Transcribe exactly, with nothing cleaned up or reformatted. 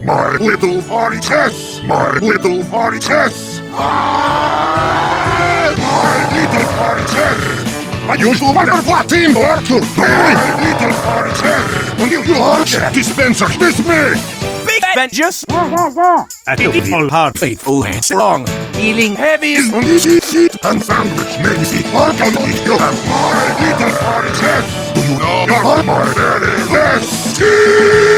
My little party Tess! My little party Tess! Ah, my little party Tess! I use the butterfly teamwork to my little party Tess! When you launch dispenser, dismiss! Big Avengers! At the full heart, faithful and strong, healing heavy On easy seat and sandwich, lazy, organic, you have my little party Tess! Do you know you're my daddy? Yes!